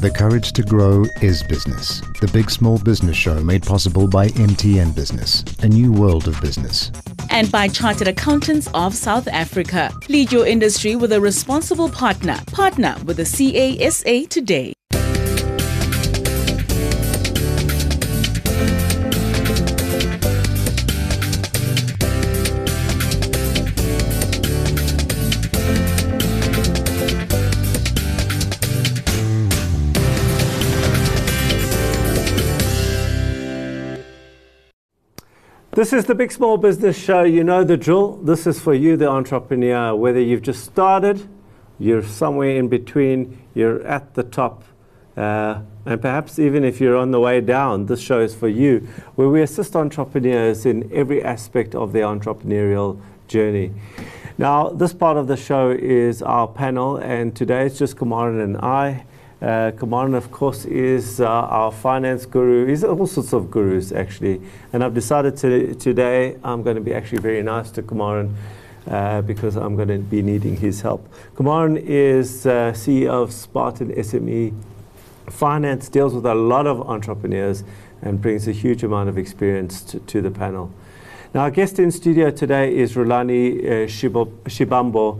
The courage to grow is business. The Big Small Business Show made possible by MTN Business, a new world of business. And by Chartered Accountants of South Africa. Lead your industry with a responsible partner. Partner with the CASA today. This is the Big Small Business Show. You know the drill. This is for you, the entrepreneur. Whether you've just started, you're somewhere in between, you're at the top, and perhaps even if you're on the way down, this show is for you, where we assist entrepreneurs in every aspect of their entrepreneurial journey. Now, this part of the show is our panel, and today it's just Kumaran and I. Kumaran, of course, is our finance guru. He's all sorts of gurus, actually. And I've decided today I'm going to be actually very nice to Kumaran because I'm going to be needing his help. Kumaran is CEO of Spartan SME Finance, deals with a lot of entrepreneurs and brings a huge amount of experience to the panel. Now, our guest in studio today is Rulani Shibambo.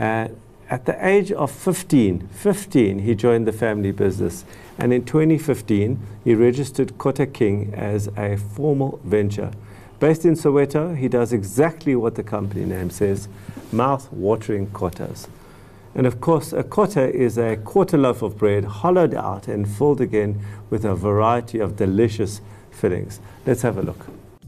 At the age of 15, he joined the family business. And in 2015, he registered Kota King as a formal venture. Based in Soweto, he does exactly what the company name says, mouth-watering kotas. And of course, a kota is a quarter loaf of bread, hollowed out and filled again with a variety of delicious fillings. Let's have a look.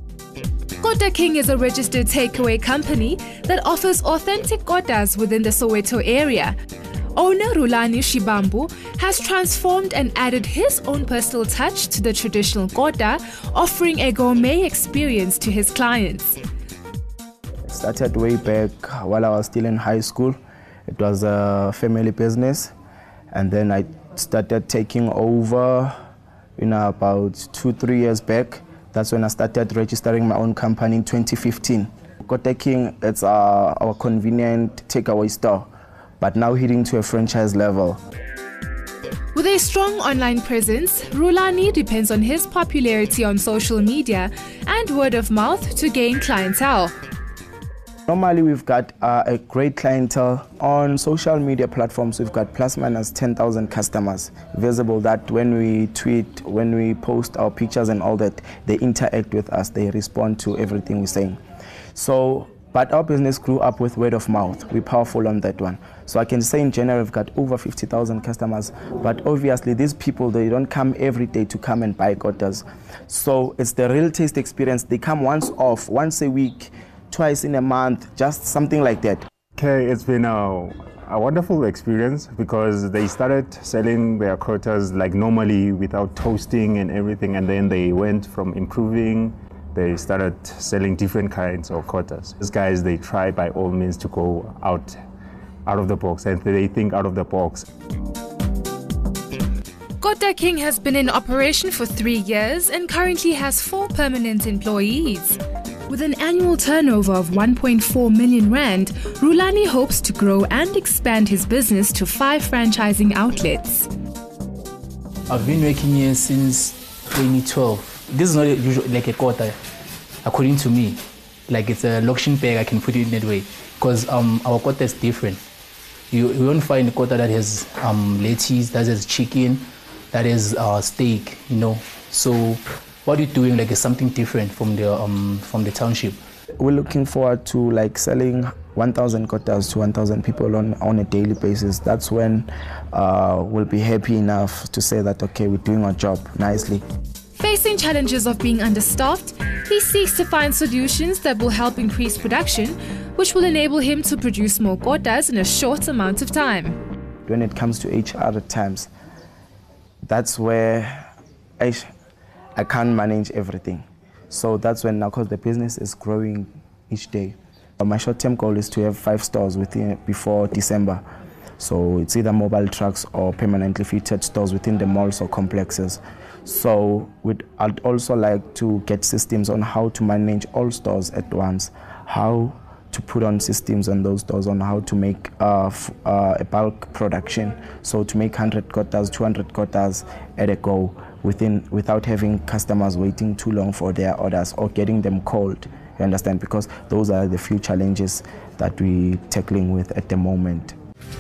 Kota King is a registered takeaway company that offers authentic kotas within the Soweto area. Owner Rulani Shibambo has transformed and added his own personal touch to the traditional kota, offering a gourmet experience to his clients. It started way back while I was still in high school. It was a family business, and then I started taking over about 2-3 years back. That's when I started registering my own company in 2015. Kota King, it's our convenient takeaway store, but now heading to a franchise level. With a strong online presence, Rulani depends on his popularity on social media and word of mouth to gain clientele. Normally, we've got a great clientele on social media platforms. We've got plus minus 10,000 customers visible that when we tweet, when we post our pictures and all that, they interact with us, they respond to everything we're saying. But our business grew up with word of mouth. We're powerful on that one. So I can say in general, we've got over 50,000 customers, but obviously these people, they don't come every day to come and buy kotas. So it's the real taste experience. They come once off, once a week, twice in a month, just something like that. Okay, it's been a wonderful experience because they started selling their kotas like normally without toasting and everything, and then they went from improving. They started selling different kinds of kotas. These guys, they try by all means to go out of the box, and they think out of the box. Kota King has been in operation for 3 years and currently has 4 permanent employees. With an annual turnover of 1.4 million rand, Rulani hopes to grow and expand his business to 5 franchising outlets. I've been working here since 2012. This is not usually like a kota, according to me. Like it's a loction bag, I can put it in that way. Because our kota is different. You won't find a kota that has lettuce, that has chicken, that has steak, So what are you doing like is something different from the township? We're looking forward to selling 1,000 kotas to 1,000 people on a daily basis. That's when we'll be happy enough to say that, okay, we're doing our job nicely. Facing challenges of being understaffed, he seeks to find solutions that will help increase production, which will enable him to produce more kotas in a short amount of time. When it comes to HR at times, that's where I can't manage everything. So that's when now, because the business is growing each day. My short-term goal is to have 5 stores before December. So it's either mobile trucks or permanently fitted stores within the malls or complexes. So I'd also like to get systems on how to manage all stores at once, how to put on systems on those stores on how to make a bulk production. So to make 100 kotas, 200 kotas at a go without having customers waiting too long for their orders or getting them cold. You understand? Because those are the few challenges that we're tackling with at the moment.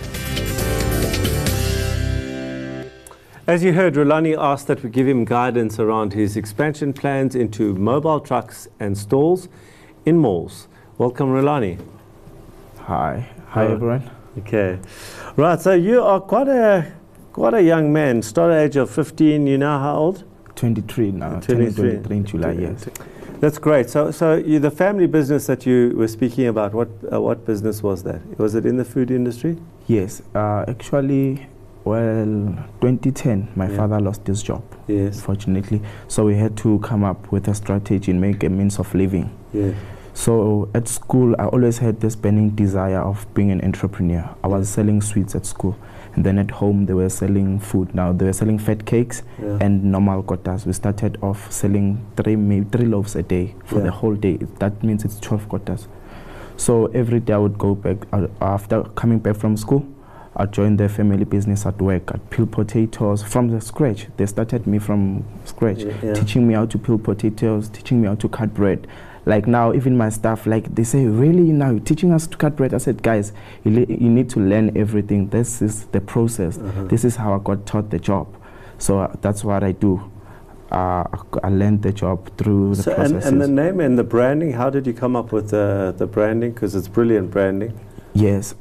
As you heard, Rulani asked that we give him guidance around his expansion plans into mobile trucks and stalls in malls. Welcome, Rulani. Hi everyone. Okay, right. So you are quite a young man. Started at the age of 15. You now how old? 23 now. 23 in July. Yes. That's great. So the family business that you were speaking about, what business was that? Was it in the food industry? Yes. Actually, well, 2010, my father lost his job. Yes. Fortunately, so we had to come up with a strategy and make a means of living. Yeah. So at school, I always had this burning desire of being an entrepreneur. I was selling sweets at school, and then at home they were selling food. Now they were selling fat cakes and normal kotas. We started off selling maybe three loaves a day for the whole day. That means it's 12 kotas. So every day I would go back after coming back from school. I joined their family business at work. I'd peel potatoes from the scratch. They started me from scratch, teaching me how to peel potatoes, teaching me how to cut bread. Like now, even my staff, like they say, really now you're teaching us to cut bread? I said, guys, you need to learn everything. This is the process. This is how I got taught the job. So that's what I do. I learned the job through the processes. And the name and the branding, how did you come up with the branding? Because it's brilliant branding. Yes.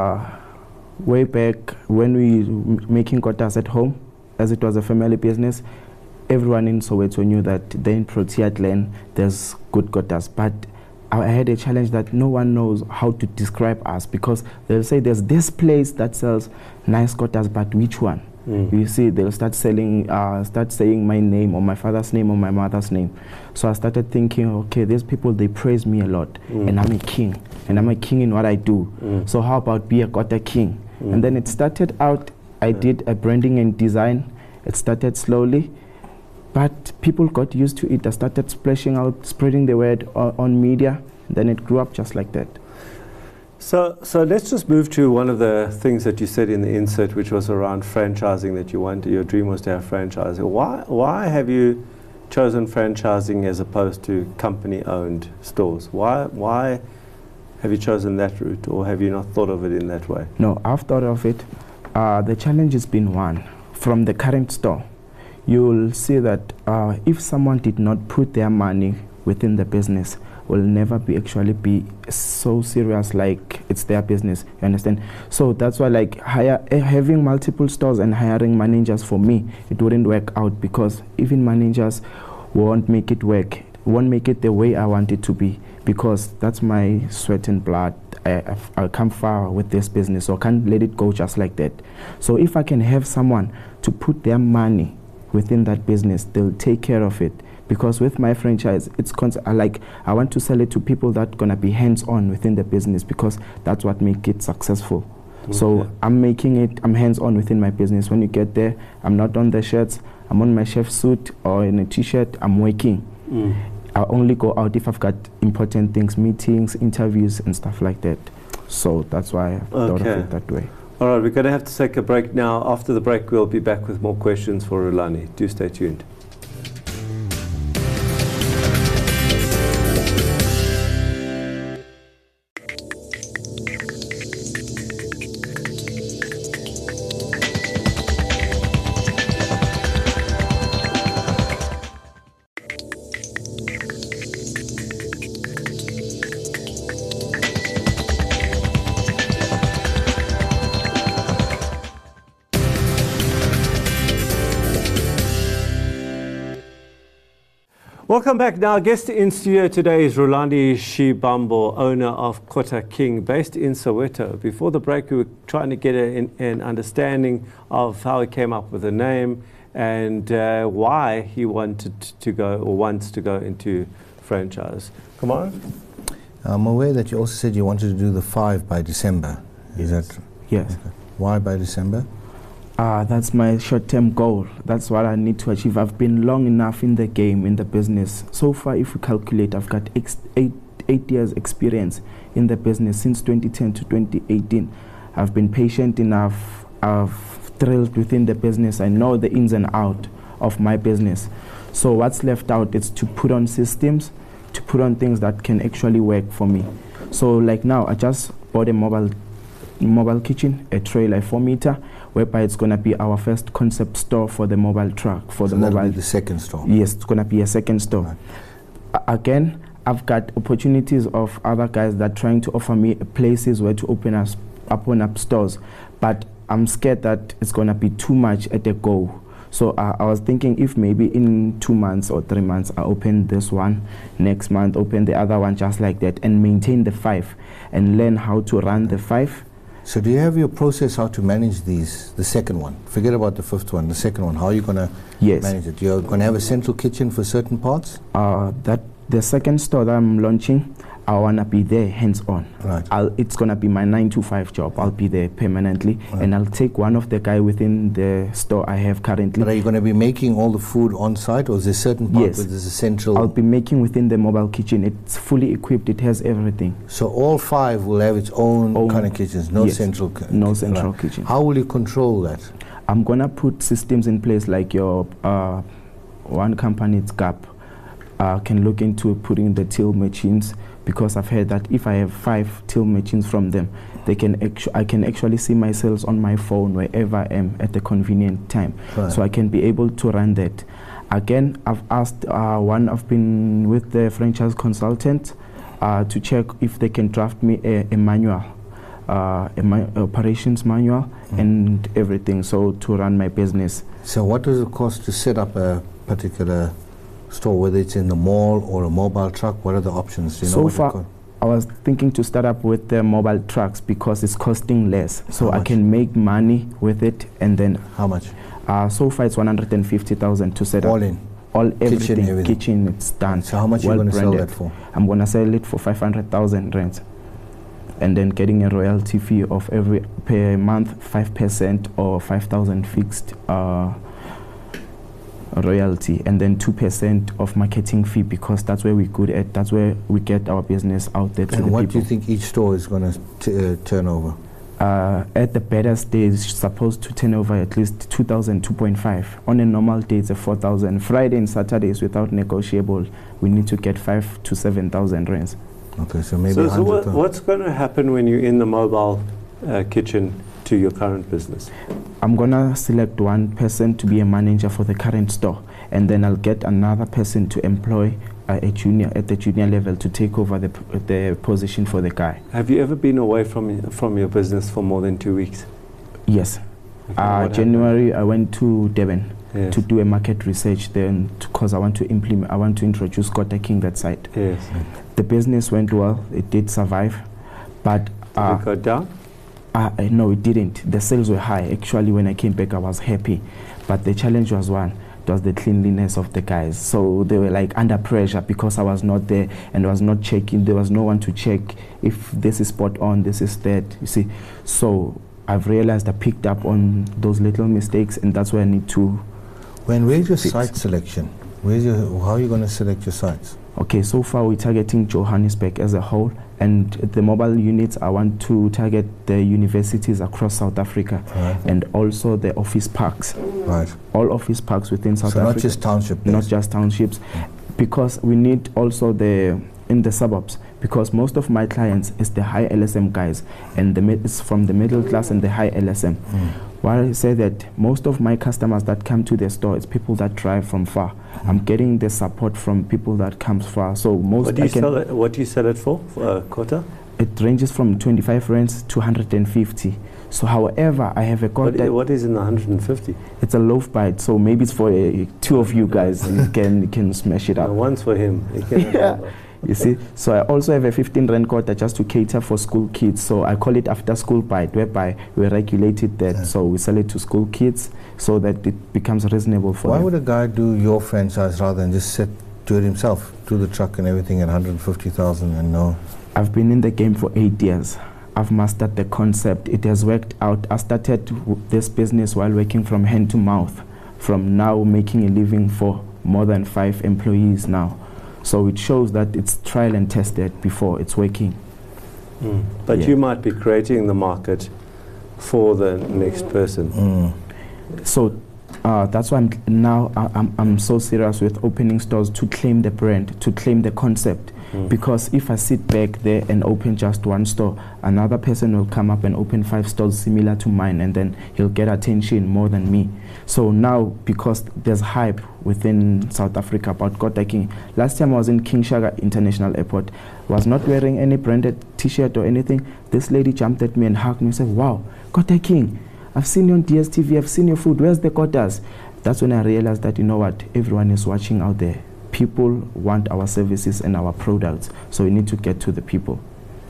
Way back when we were making kotas at home, as it was a family business, everyone in Soweto knew that in Protea Glen there's good kotas, but I had a challenge that no one knows how to describe us, because they'll say there's this place that sells nice kotas, but which one? You see, they'll start saying my name or my father's name or my mother's name. So I started thinking, okay, these people, they praise me a lot, and I'm a king, and I'm a king in what I do. So how about be a kota king? And then it started out, I did a branding and design. It started slowly, but people got used to it. I started splashing out, spreading the word on media. Then it grew up just like that. So let's just move to one of the things that you said in the insert, which was around franchising, that your dream was to have franchising. Why have you chosen franchising as opposed to company-owned stores? Why have you chosen that route, or have you not thought of it in that way? No, I've thought of it. The challenge has been one. From the current store, you'll see that if someone did not put their money within the business, will never actually be so serious like it's their business. You understand? So that's why, like, having multiple stores and hiring managers, for me, it wouldn't work out, because even managers won't make it work, won't make it the way I want it to be, because that's my sweat and blood. I come far with this business, so I can't let it go just like that. So if I can have someone to put their money within that business, they'll take care of it. Because with my franchise, it's like I want to sell it to people that are gonna be hands-on within the business, because that's what makes it successful. Okay. So I'm hands-on within my business. When you get there, I'm not on the shirts, I'm on my chef suit or in a t-shirt, I'm working. I only go out if I've got important things, meetings, interviews and stuff like that. So that's why I thought of it that way. All right, we're going to have to take a break now. After the break, we'll be back with more questions for Rulani. Do stay tuned. Welcome back. Now, our guest in studio today is Rulani Shibambo, owner of Kota King, based in Soweto. Before the break, we were trying to get an understanding of how he came up with the name and why he wanted to go, or wants to go, into franchise. Come on. I'm aware that you also said you wanted to do the 5 by December. Is that? Yes. Okay. Why by December? That's my short-term goal. That's what I need to achieve. I've been long enough in the game, in the business. So far, if we calculate, I've got 8 years experience in the business since 2010 to 2018. I've been patient enough. I've thrilled within the business. I know the ins and out of my business. So what's left out is to put on systems, to put on things that can actually work for me. So like now, I just bought a mobile kitchen, a trailer 4-meter, whereby it's going to be our first concept store for the mobile truck. For so the that'll mobile. Be the second store. Yes, it's going to be a second store. Right. Again, I've got opportunities of other guys that are trying to offer me places where to open up stores, but I'm scared that it's going to be too much at a go. So I was thinking if maybe in 2 months or 3 months I open this one, next month open the other one, just like that, and maintain the 5 and learn how to run the 5. So do you have your process how to manage these, the second one? Forget about the 5th one, the second one. How are you going to manage it? You're going to have a central kitchen for certain parts? That the second store that I'm launching, I want to be there hands-on. Right. It's going to be my 9 to 5 job. I'll be there permanently, right. And I'll take one of the guy within the store I have currently. But are you going to be making all the food on site, or is there a certain part where there's a central? I'll be making within the mobile kitchen. It's fully equipped. It has everything. So all 5 will have its own kind of kitchens, no central no central kitchen. How will you control that? I'm going to put systems in place like your one company, it's GAP, can look into putting the till machines, because I've heard that if I have 5 till machines from them, I can actually see my sales on my phone wherever I am at a convenient time. Right. So I can be able to run that. Again, I've asked I've been with the franchise consultant to check if they can draft me a manual, operations manual and everything, so to run my business. So what does it cost to set up a particular store, whether it's in the mall or a mobile truck? What are the options? Do you know so far, I was thinking to start up with the mobile trucks because it's costing less. So I can make money with it, and then... How much? So far it's 150,000 to set up. All in? Everything. Kitchen, it's done. So how much are you going to sell that for? I'm going to sell it for 500,000 rand. And then getting a royalty fee of per month 5% or 5,000 fixed royalty, and then 2% of marketing fee, because that's where we're good at. That's where we get our business out there to the people. And what do you think each store is going to turn over? At the better stage, it's supposed to turn over at least 2,000, 2.5. On a normal day, it's a 4,000. Friday and Saturdays, without negotiable, we need to get 5,000 to 7,000 rands. Okay, so maybe so what's going to happen when you're in the mobile kitchen to your current business? I'm going to select one person to be a manager for the current store, and then I'll get another person to employ a junior at the junior level to take over the position for the guy. Have you ever been away from your business for more than 2 weeks? Yes. Okay, January I went to Durban to do a market research then, because I want to introduce Kota King that side. Yes. The business went well, it did survive, but did it go down? No, it didn't. The sales were high. Actually, when I came back, I was happy, but the challenge was one. It was the cleanliness of the guys. So they were like under pressure because I was not there and was not checking. There was no one to check if this is spot on, this is that, you see. So I've realized I picked up on those little mistakes, and that's where I need to where's your site selection? How are you going to select your sites? Okay, so far we're targeting Johannesburg as a whole, and the mobile units, I want to target the universities across South Africa, and also the office parks. Right. All office parks within South Africa. So not just townships? Not just townships, because we need also in the suburbs, because most of my clients is the high LSM guys, and it's from the middle class and the high LSM. Why I say that most of my customers that come to the store, it's people that drive from far. I'm getting the support from people that comes far. So most what do you sell it for Kota? It ranges from 25 rands to 150. So however, I have a Kota. What is in the 150? It's a loaf bite, so maybe it's for 2 of you guys. You can smash it up. No, one's for him. You see, so I also have a 15 rand Kota just to cater for school kids. So I call it after school bite, whereby we regulated that. So we sell it to school kids so that it becomes reasonable for them. Why would a guy do your franchise rather than just do it himself, do the truck and everything at 150,000 and no? I've been in the game for 8 years. I've mastered the concept. It has worked out. I started this business while working from hand to mouth. From now making a living for more than 5 employees now. So it shows that it's trial and tested before it's working. But you might be creating the market for the next person. So that's why I'm so serious with opening stores to claim the brand, to claim the concept. Because if I sit back there and open just one store, another person will come up and open 5 stores similar to mine, and then he'll get attention more than me. So now, because there's hype within South Africa about Kota King. Last time I was in King Shaka International Airport, was not wearing any branded t-shirt or anything. This lady jumped at me and hugged me and said, "Wow, Kota King, I've seen you on DSTV, I've seen your food, where's the Kotas?" That's when I realized that, you know what, everyone is watching out there. People want our services and our products, so we need to get to the people.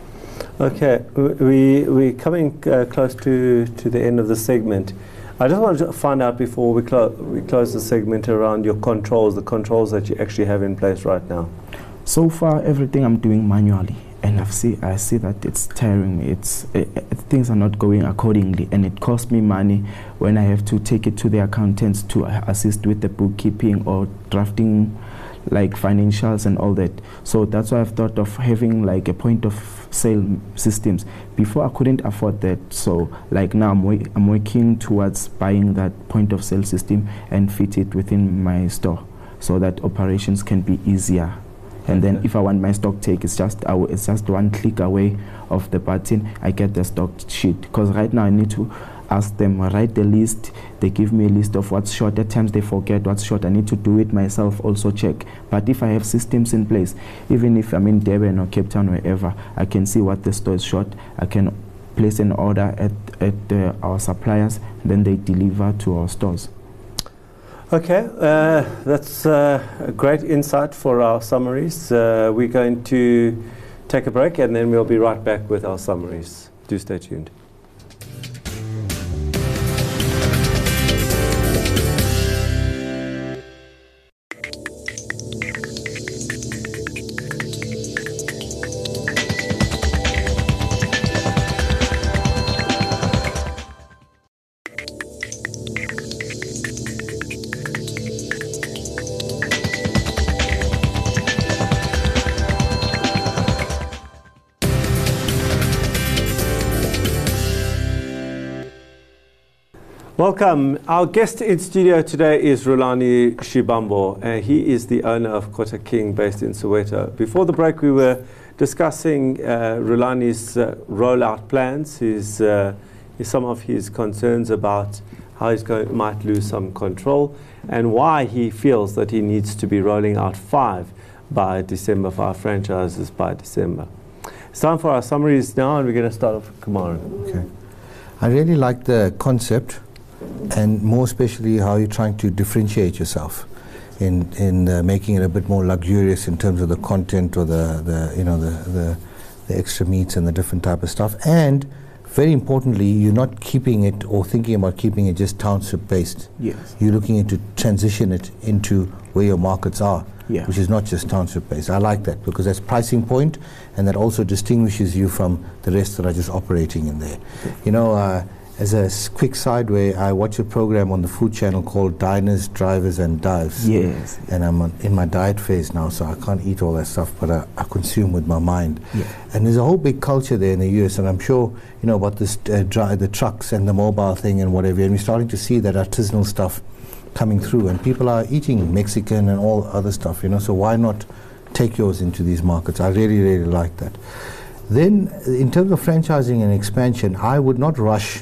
Okay, we're coming close to the end of the segment. I just wanted to find out before we close the segment around your controls, the controls that you actually have in place right now. So far, everything I'm doing manually, and I see that it's tiring me. Things are not going accordingly, and it costs me money when I have to take it to the accountants to assist with the bookkeeping or drafting like financials and all that. So that's why I've thought of having like a point of sale systems. Before I couldn't afford that, so like now I'm working towards buying that point of sale system and fit it within my store so that operations can be easier. And then if I want my stock take, it's just one click away of the button, I get the stock sheet. Because right now I need to ask them, write the list, they give me a list of what's short. At times they forget what's short. I need to do it myself, also check. But if I have systems in place, even if I'm in Durban or Cape Town, wherever, I can see what the store is short. I can place an order at our suppliers, then they deliver to our stores. Okay, that's a great insight for our summaries. We're going to take a break and then we'll be right back with our summaries. Do stay tuned. Welcome. Our guest in studio today is Rulani Shibambo. He is the owner of Kota King based in Soweto. Before the break, we were discussing Rulani's rollout plans, some of his concerns about how he might lose some control, and why he feels that he needs to be rolling out 5 by December, 5 franchises by December. It's time for our summaries now, and we're going to start off with Kumaran. Okay. I really like the concept, and more especially how you're trying to differentiate yourself in making it a bit more luxurious in terms of the content or the extra meats and the different type of stuff. And very importantly, you're not keeping it or thinking about keeping it just township based. Yes. You're looking to transition it into where your markets are, which is not just township based. I like that because that's pricing point, and that also distinguishes you from the rest that are just operating in there. Okay. You know, as a quick sideway, I watch a program on the Food Channel called Diners, Drivers and Dives. Yes. And I'm in my diet phase now, so I can't eat all that stuff, but I consume with my mind. Yeah. And there's a whole big culture there in the US, and I'm sure, you know, about this the trucks and the mobile thing and whatever, and we're starting to see that artisanal stuff coming through, and people are eating Mexican and all other stuff, you know, so why not take yours into these markets? I really, really like that. Then, in terms of franchising and expansion, I would not rush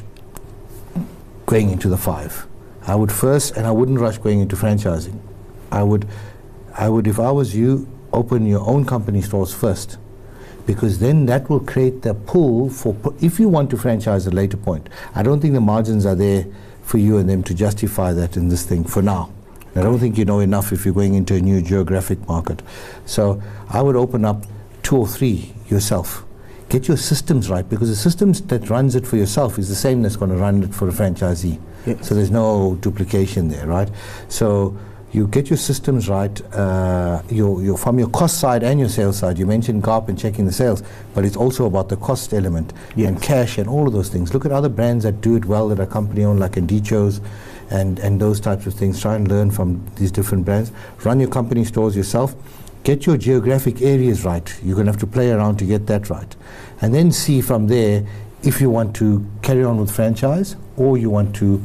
going into the 5. I would first, and I wouldn't rush going into franchising. I would, if I was you, open your own company stores first, because then that will create the pull for, if you want to franchise at a later point. I don't think the margins are there for you and them to justify that in this thing for now. I don't think you know enough if you're going into a new geographic market. So I would open up 2 or 3 yourself. Get your systems right, because the systems that runs it for yourself is the same that's going to run it for a franchisee. Yes. So there's no duplication there, right? So you get your systems right, from your cost side and your sales side. You mentioned GARP and checking the sales, but it's also about the cost element and cash and all of those things. Look at other brands that do it well, that are company-owned, like Indichos and those types of things. Try and learn from these different brands. Run your company stores yourself. Get your geographic areas right. You're going to have to play around to get that right. And then see from there if you want to carry on with franchise or you want to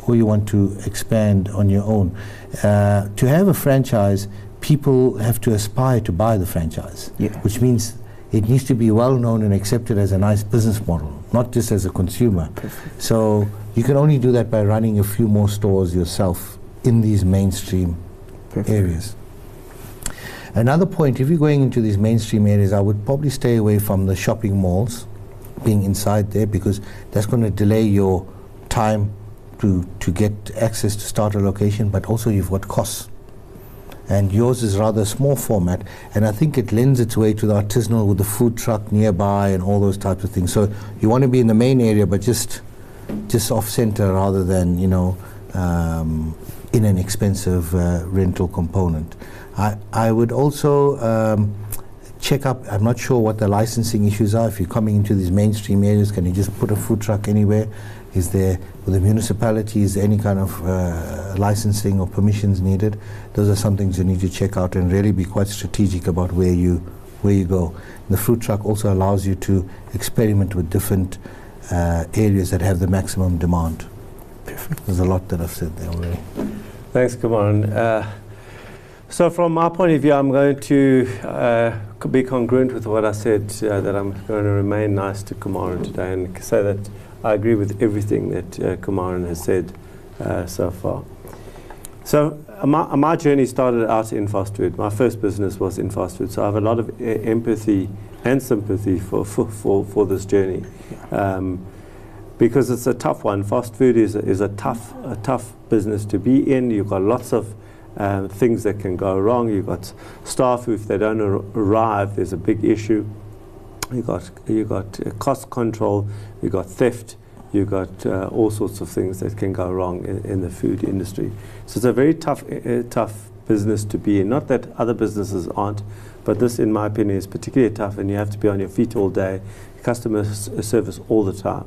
expand on your own. To have a franchise, people have to aspire to buy the franchise, which means it needs to be well known and accepted as a nice business model, not just as a consumer. Perfect. So you can only do that by running a few more stores yourself in these mainstream areas. Another point, if you're going into these mainstream areas, I would probably stay away from the shopping malls, being inside there, because that's going to delay your time to get access to start a location, but also you've got costs. And yours is rather a small format, and I think it lends its way to the artisanal with the food truck nearby and all those types of things. So you want to be in the main area, but just off center rather than, you know, in an expensive rental component. I would also check up, I'm not sure what the licensing issues are. If you're coming into these mainstream areas, can you just put a food truck anywhere? Is there, with the municipalities, any kind of licensing or permissions needed? Those are some things you need to check out and really be quite strategic about where you go. The fruit truck also allows you to experiment with different areas that have the maximum demand. Perfect. There's a lot that I've said there already. Thanks, Kumaran. So from my point of view, I'm going to be congruent with what I said, that I'm going to remain nice to Kumaran today and say that I agree with everything that Kumaran has said so far. So my journey started out in fast food. My first business was in fast food, so I have a lot of empathy and sympathy for this journey, because it's a tough one. Fast food is a tough business to be in. You've got lots of things that can go wrong. You've got staff who, if they don't arrive, there's a big issue. You got cost control, you got theft, you got all sorts of things that can go wrong in the food industry. So it's a very tough business to be in. Not that other businesses aren't, but this, in my opinion, is particularly tough, and you have to be on your feet all day, customer service all the time.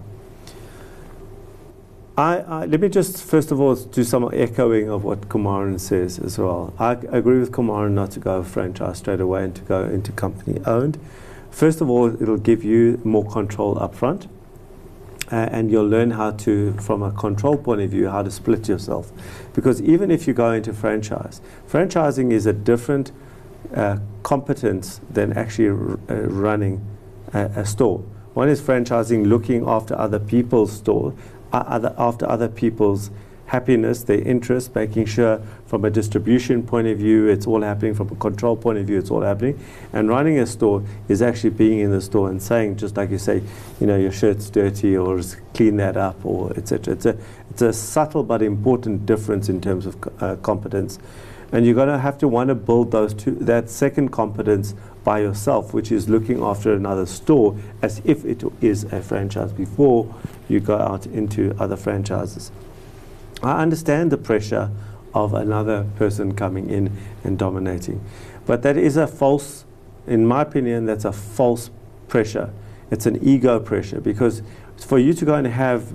Let me just first of all do some echoing of what Kumaran says as well. I agree with Kumaran not to go franchise straight away and to go into company owned. First of all, it'll give you more control up front, and you'll learn how to, from a control point of view, how to split yourself. Because even if you go into franchising is a different competence than actually running a store. One is franchising, looking after other people's store, after other people's happiness, their interests, making sure from a distribution point of view it's all happening, from a control point of view it's all happening. And running a store is actually being in the store and saying, just like you say, you know, your shirt's dirty, or clean that up, or etc. It's a subtle but important difference in terms of competence. And you're going to have to want to build that second competence by yourself, which is looking after another store as if it is a franchise before you go out into other franchises. I understand the pressure of another person coming in and dominating, but that is a false, in my opinion, that's a false pressure. It's an ego pressure, because for you to go and have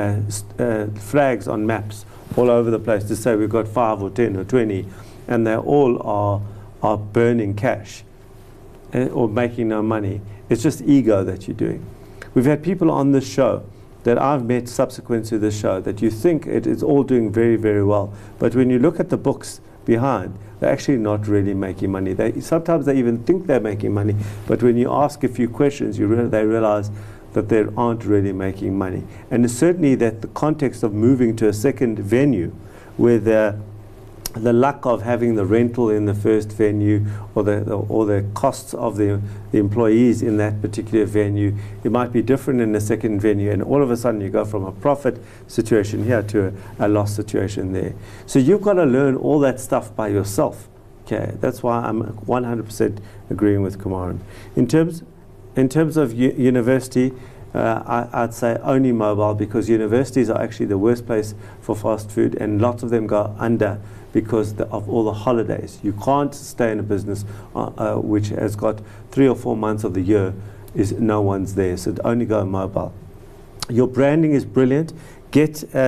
flags on maps all over the place to say we've got 5 or 10 or 20, and they all are burning cash or making no money, it's just ego that you're doing. We've had people on this show that I've met subsequent to this show that you think it is all doing very, very well. But when you look at the books behind, they're actually not really making money. Sometimes they even think they're making money, but when you ask a few questions, they realize that they aren't really making money. And it's certainly that the context of moving to a second venue where the luck of having the rental in the first venue, or the costs of the employees in that particular venue, it might be different in the second venue, and all of a sudden you go from a profit situation here to a loss situation there. So you've got to learn all that stuff by yourself. Okay, that's why I'm 100% agreeing with Kumaran. In terms of university, I'd say only mobile, because universities are actually the worst place for fast food, and lots of them go under because of all the holidays. You can't stay in a business which has got 3 or 4 months of the year is no one's there, so only go mobile. Your branding is brilliant. Get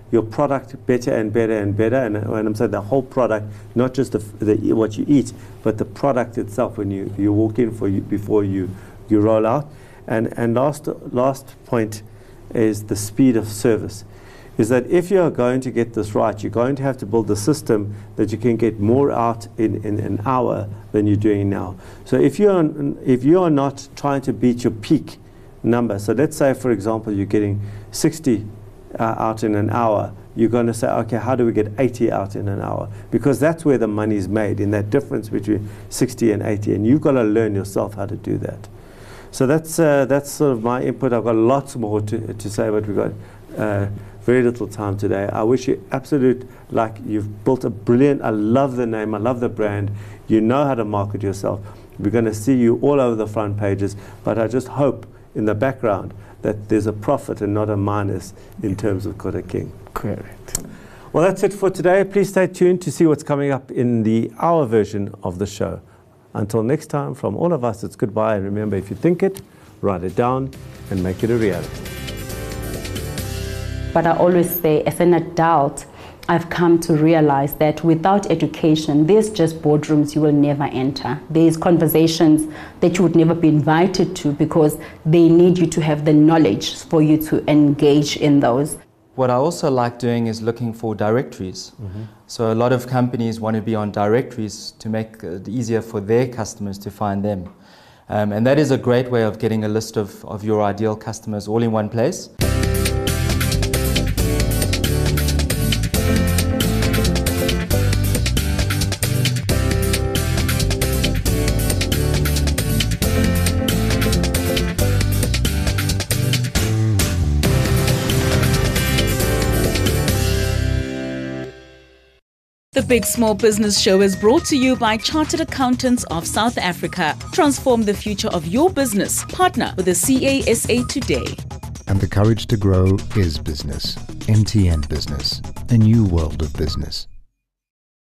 your product better and better and better. And when I'm saying the whole product, not just what you eat, but the product itself when you walk in before you roll out. And last point is the speed of service. Is that if you're going to get this right, you're going to have to build a system that you can get more out in an hour than you're doing now. So if you are not trying to beat your peak number, so let's say, for example, you're getting 60 out in an hour, you're going to say, okay, how do we get 80 out in an hour? Because that's where the money's made, in that difference between 60 and 80. And you've got to learn yourself how to do that. So that's sort of my input. I've got lots more to say, but we've got very little time today. I wish you absolute luck. You've built a brilliant, I love the name, I love the brand. You know how to market yourself. We're going to see you all over the front pages, but I just hope in the background that there's a profit and not a minus in terms of Kota King. Correct. Well, that's it for today. Please stay tuned to see what's coming up in our version of the show. Until next time, from all of us, it's goodbye. And remember, if you think it, write it down and make it a reality. But I always say, as an adult, I've come to realize that without education, there's just boardrooms you will never enter. There's conversations that you would never be invited to because they need you to have the knowledge for you to engage in those. What I also like doing is looking for directories. So a lot of companies want to be on directories to make it easier for their customers to find them. And that is a great way of getting a list of your ideal customers all in one place. The Big Small Business Show is brought to you by Chartered Accountants of South Africa. Transform the future of your business. Partner with the CASA today. And the courage to grow is business. MTN Business, a new world of business.